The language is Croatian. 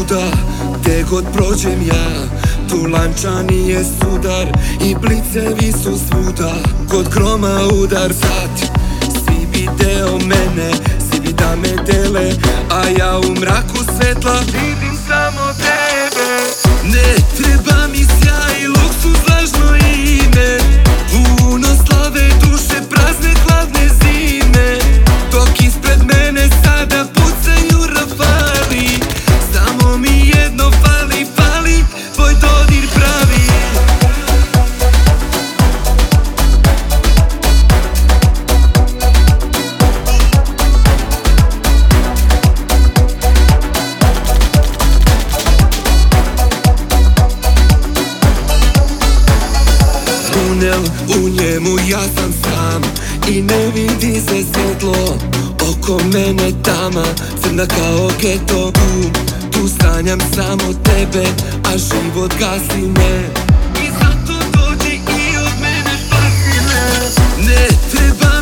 svuda, gde god prođem ja. Tu lančani je sudar i blicevi su svuda, kod groma udar. Sad svi bi deo mene, svi bi da me dele, a ja u mraku svetla vidim samo tebe. Ne treba mi sjaj i luksuz, lažno ime, puno slave, duše prazne, hladne zime. Dok ispred mene sada pucaju rafali, samo mi jedno fali, fali tvoj dodir pravi. Tunel, u njemu ja sam sam i ne vidi se svetlo. Oko mene tama, crna kao geto. Tu sanjam samo tebe, a život gasi me. I zato dođi i od mene spasi me. Ne treba